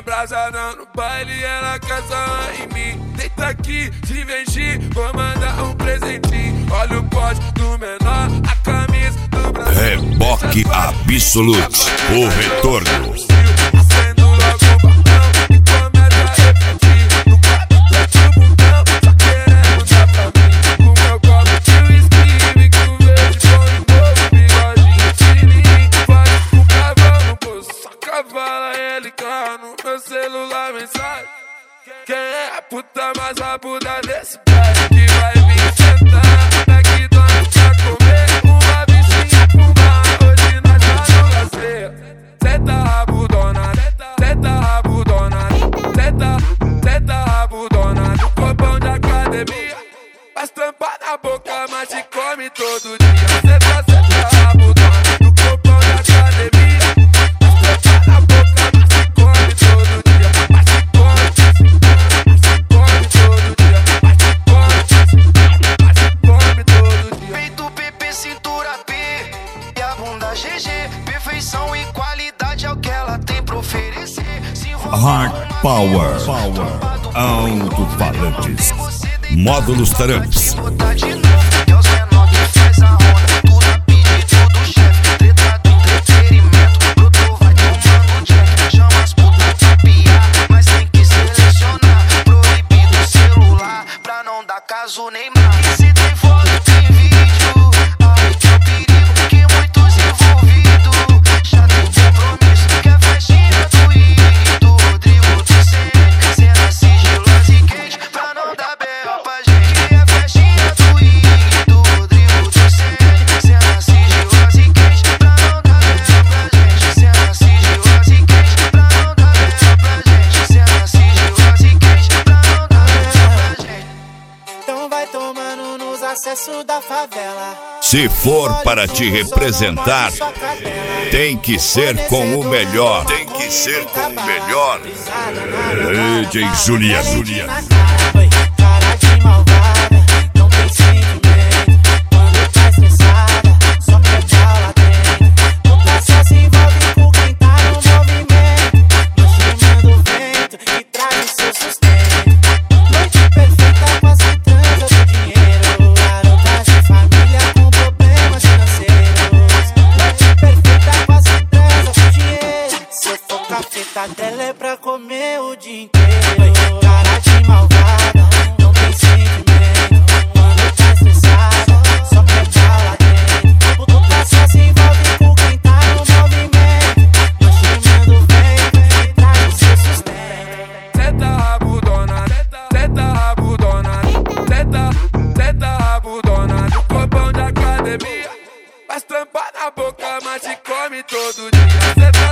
embrasada no baile, ela quer sarrar em mim. Deita aqui, se venci, vou mandar um presentinho. Olha o pote do menor, a camisa do Brasil. Reboque Absolute, o retorno. Acendo logo o balão e começa a refletir. No quadro mete o botão, só querendo dar pra mim. Com meu copo de whisky, bico verde, põe um novo bigodinho fininho. Pode ficar, vamos, pô, só cavala ele carro no meu celular, mensagem. Quem é a puta mais rabuda desse baile que vai vir sentar? McDonald's pra comer uma bichinha fumar. Hoje nós tá no lazer. Senta rabudona, senta rabudona, senta rabudona no copão de academia. Faz tampa na boca, mas te come todo dia. Senta rabudona no copão de academia. Faz tampa na boca, mas te come todo dia. Mas te come todo dia. Mas te come todo dia. Peito PP, cintura P e a bunda GG. Perfeição e qualidade é o que ela tem pra oferecer. Hard Power, alto-falantes, módulos Taramps. Caso Neymar, e se tem foto, tem vídeo. Ai, que é o perigo, que muitos envolvidos. Já tem compromisso, que é festinha do Ito. Rodrigo do Senna, cena sigilosa e quente, pra não dar B.O. pra gente. Que é festinha do Ito. Rodrigo do Senna, cena sigilosa e quente, pra não dar B.O. pra gente. Cena sigilosa e quente, pra não dar B.O. pra gente. Cena sigilosa e quente, pra não dar B.O. pra gente. Então vai tomando nos acessos da favela. Se for para te representar, tem que ser com o melhor. Tem que ser com o melhor. DJ Juliano. Cara de malvada, não tem sentimento. Quando tá estressada, só quer bala dentro. Nunca só se envolve com quem tá no movimento. Não chamando o vento e traz o seu sustento. Noite perfeita, quase transa do dinheiro. Garotas de família com problemas financeiros. Noite perfeita, quase transa do dinheiro. Se eu for cafeta dela é pra comer o dia inteiro. Cara de malvada, não tem sentimento. Quando tá estressada, só quer bala dentro. Nunca só se envolve com quem tá no movimento. Mas chamando o vento e traz o seu sustento. Senta rabudona, senta rabudona, senta rabudona no copão de academia. Faz tampa na boca, mas te come todo dia.